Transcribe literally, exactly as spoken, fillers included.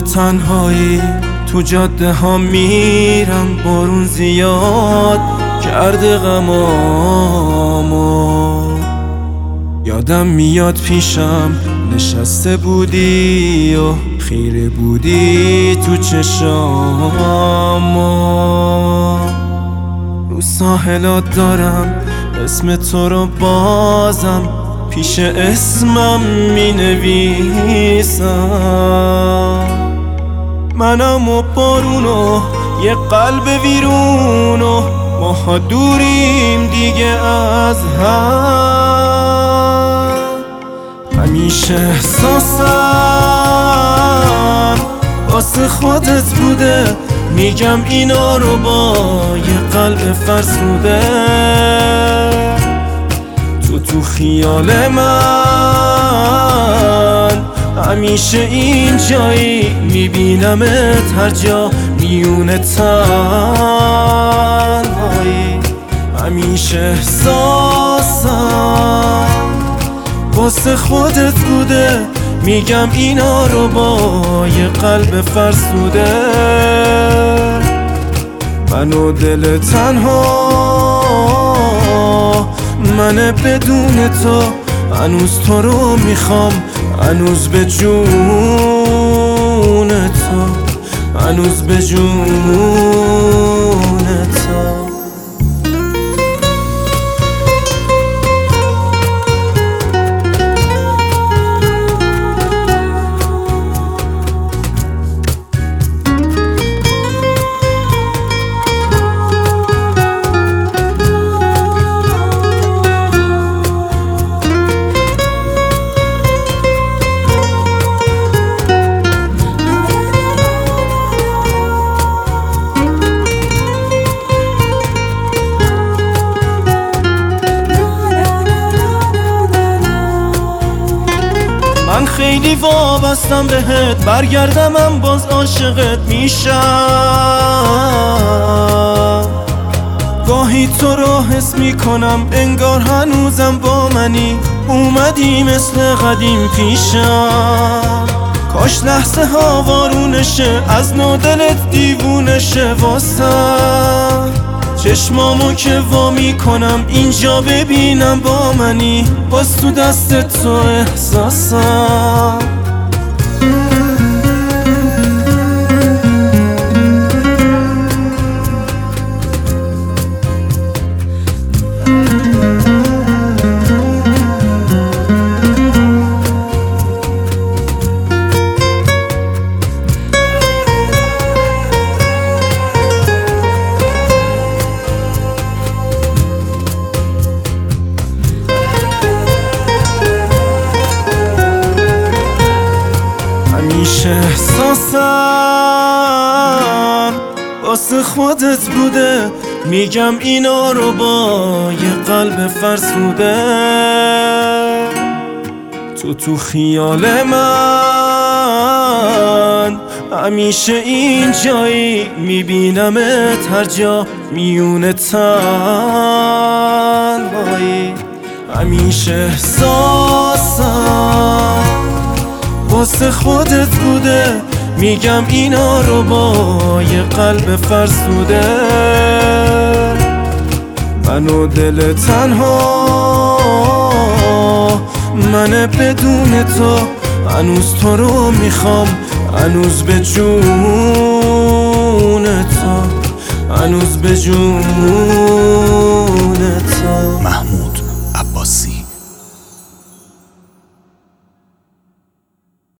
تنهایی تو جاده ها میرم، بارون زیاد کرده غمامو. یادم میاد پیشم نشسته بودی و خیره بودی تو چشامو. رو ساحلات دارم اسم تو رو بازم پیش اسمم می نویسم. منم و بارونو یه قلب ویرونو، ماها دوریم دیگه از هم. همیشه احساسم واسه خودت بوده، میگم اینا رو با یه قلب فرسوده. تو تو خیال من همیشه این جایی، میبینمت هر جا میونه تنهایی. همیشه احساسم واسه خودت بوده، میگم اینا رو با یه قلب فرسوده. من و دل تنها، من بدون تو، هنوز تو رو میخوام، هنوز به جون تو، هنوز به جون تو. من خیلی وابستم بهت، برگردم من باز عاشقت میشم. گاهی تو رو حس میکنم انگار هنوزم با منی، اومدی مثل قدیم پیشم. کاش لحظه ها وارونشه، از نو دلت دیوونشه واسم. چشمامو که وا میکنم اینجا ببینم با منی، باز تو دست تو احساسم. همیشه احساسم واسه خودت بوده، میگم اینا رو با یه قلب فرسوده. تو تو خیال من همیشه این جایی، میبینمت هر جا میونه تنهایی. همیشه احساسم واسه خودت بوده، میگم اینا رو با یه قلب فرسوده. من و دل تنها، من بدون تو، هنوز تو رو میخوام، هنوز به جون تو، هنوز به جون تو.